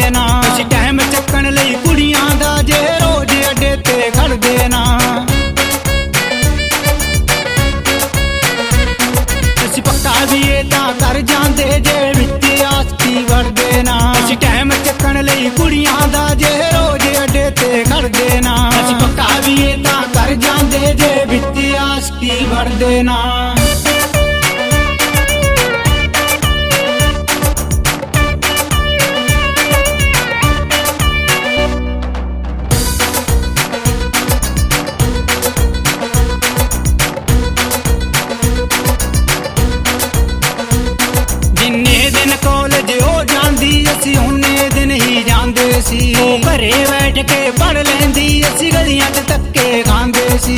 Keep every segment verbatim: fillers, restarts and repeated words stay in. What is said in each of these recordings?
ਵੜਦੇ ਨਾ। ਅਸੀਂ ਟਾਈਮ ਚੱਕਣ ਲਈ ਕੁੜੀਆਂ ਦਾ ਜੇ ਰੋਜ਼ ਅੱਡੇ ਤੇ ਖੜਦੇ ਨਾ। ਅਸੀਂ ਪੱਕਾ ਵੀ ਇਹ ਤਾਂ ਕਰ ਜਾਂਦੇ ਜੇ ਵਿੱਚ ਆਸਕੀ ਵੜਦੇ ਨਾ। ਅਸੀਂ ਟਾਈਮ ਚੱਕਣ ਲਈ ਕੁੜੀਆਂ ਦਾ ਜੇ ਰੋਜ਼ ਅੱਡੇ ਤੇ ਖੜਦੇ ਨਾ। ਅਸੀਂ ਪੱਕਾ ਵੀ ਇਹ ਤਾਂ ਕਰ ਜਾਂਦੇ ਜੇ ਵਿੱਚ ਆਸਕੀ ਵੜਦੇ ਨਾ। ਜਿੰਨੇ ਦਿਨ ਕਾਲਜ ਹੋ ਜਾਂਦੀ ਅਸੀਂ ਉਹਨੇ ਦਿਨ ਹੀ ਜਾਂਦੇ ਸੀ। ਉਹ ਘਰੇ ਬੈਠ ਕੇ ਪੜ ਲੈਂਦੀ ਅਸੀਂ ਗਲੀਆਂ 'ਚ ਧੱਕੇ ਖਾਂਦੇ ਸੀ।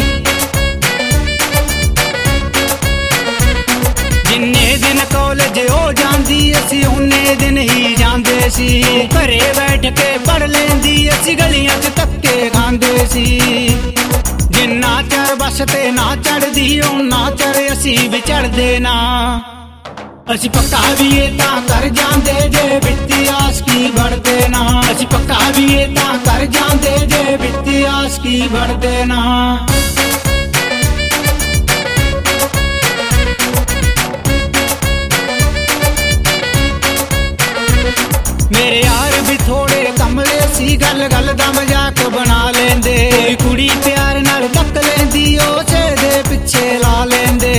ਜਿੰਨੇ ਦਿਨ ਕਾਲਜ ਹੋ ਜਾਂਦੀ ਅਸੀਂ ਉਹਨੇ ਦਿਨ ਹੀ ਜਾਂਦੇ ਸੀ। ਘਰੇ ਬੈਠ ਕੇ ਪੜ ਲੈਂਦੀ ਅਸੀਂ ਗਲੀਆਂ 'ਚ ਧੱਕੇ ਖਾਂਦੇ ਸੀ। ਜਿੰਨਾ ਚਿਰ ਬੱਸ ਤੇ ਨਾ ਚੜਦੀ ਉਹਨਾਂ ਚਿਰ ਅਸੀਂ ਵੀ ਚੜਦੇ ਨਾ। ਅਸੀਂ ਪੱਕਾ ਵੀ ਇਹ ਤਾਂ ਕਰ ਜਾਂਦੇ ਜੇ ਵਿੱਚ ਆਸਕੀ ਵੜਦੇ ਨਾ। ਅਸੀਂ ਪੱਕਾ ਵੀ ਇਹ ਤਾਂ ਕਰ ਜਾਂਦੇ ਜੇ ਵਿੱਚ ਆਸਕੀ ਵੜਦੇ ਨਾ। ਮੇਰੇ ਯਾਰ ਵੀ ਥੋੜੇ ਕਮਲੇ ਸੀ ਗੱਲ ਗੱਲ ਦਾ ਮਜ਼ਾਕ ਬਣਾ ਲੈਂਦੇ। ਕੋਈ ਕੁੜੀ ਪਿਆਰ ਨਾਲ ਤੱਕ ਲੈਂਦੀ ਉਸੇ ਦੇ ਪਿੱਛੇ ਲਾ ਲੈਂਦੇ।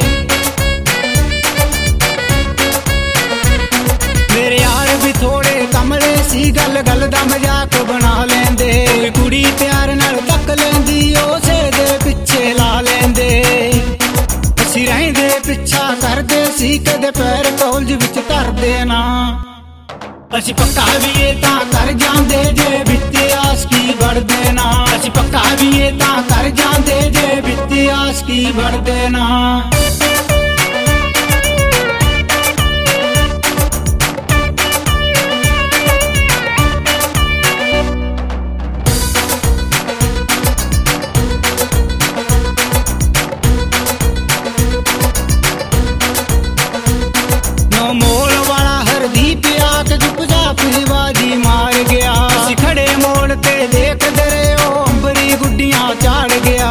ਮੇਰੇ ਯਾਰ ਵੀ ਥੋੜੇ ਕਮਲੇ ਸੀ ਗੱਲ ਗੱਲ ਦਾ ਮਜ਼ਾਕ ਬਣਾ ਲੈਂਦੇ। ਕੋਈ ਕੁੜੀ ਪਿਆਰ ਨਾਲ ਤੱਕ ਲੈਂਦੀ ਉਸੇ ਦੇ ਪਿੱਛੇ ਲਾ ਲੈਂਦੇ। ਅਸੀਂ ਰਹਿੰਦੇ ਪਿੱਛਾ ਕਰਦੇ ਸੀ ਕਦੇ ਪੈਰ ਕਾਲਜ ਵਿੱਚ ਧਰਦੇ ਨਾ। ਅਸੀਂ ਪੱਕਾ ਵੀ ਇਹ ਤਾਂ ਕਰ ਜਾਂਦੇ ਜੇ ਵਿੱਚ ਆਸਕੀ ਵੜਦੇ ਨਾ। ਅਸੀਂ ਪੱਕਾ ਵੀ ਇਹ ਤਾਂ ਕਰ ਜਾਂਦੇ ਜੇ ਵਿੱਚ ਆਸਕੀ ਵੜਦੇ ਨਾ। ਮੋੜ ਵਾਲਾ ਹਰਦੀਪ ਆ ਕੇ ਚੁੱਪਚਾਪ ਬਾਜੀ ਮਾਰ ਗਿਆ। ਅਸੀਂ ਖੜੇ ਮੋੜ ਤੇ ਦੇਖਦੇ ਰਹੇ ਉਹ ਅੰਬਰੀ ਗੁੱਡੀਆਂ ਝਾੜ ਗਿਆ।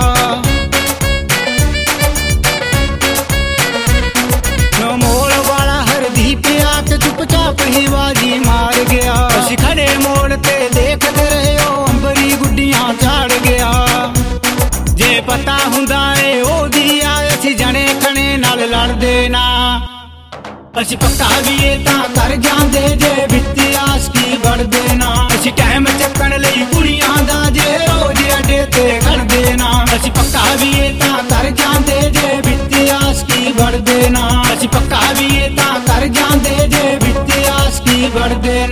ਮੋੜ ਵਾਲਾ ਹਰਦੀਪ ਆ ਕੇ ਚੁੱਪਚਾਪ ਹੀ ਬਾਜੀ ਮਾਰ ਗਿਆ। ਅਸੀਂ ਖੜੇ ਮੋੜ ਤੇ ਦੇਖਦੇ ਰਹੇ ਉਹ ਅੰਬਰੀ ਗੁੱਡੀਆਂ ਝਾੜ ਗਿਆ। ਜੇ ਪਤਾ ਹੁੰਦਾ ਏ ਉਹਦੀ ਆ ਅਸੀਂ ਜਣੇ ਖਣੇ ਨਾਲ ਲੜਦੇ ਨਾ। ਅਸੀਂ ਪੱਕਾ ਵੀ ਇਹ ਤਾਂ ਕਰ ਜਾਂਦੇ ਜੇ ਵਿੱਚ ਆਸਕੀ ਵੜਦੇ ਨਾ। ਅਸੀਂ ਟਾਈਮ ਚੱਕਣ ਲਈ ਕੁੜੀਆਂ ਦਾ ਜੇ ਰੋਜ਼ ਅੱਡੇ ਤੇ ਖੜਦੇ ਨਾ। ਅਸੀਂ ਪੱਕਾ ਵੀ ਇਹ ਤਾਂ ਕਰ ਜਾਂਦੇ ਜੇ ਵਿੱਚ ਆਸਕੀ ਵੜਦੇ ਨਾ। ਅਸੀਂ ਪੱਕਾ ਵੀ ਇਹ ਤਾਂ ਕਰ ਜਾਂਦੇ ਜੇ ਵਿੱਚ ਆਸਕੀ ਵੜਦੇ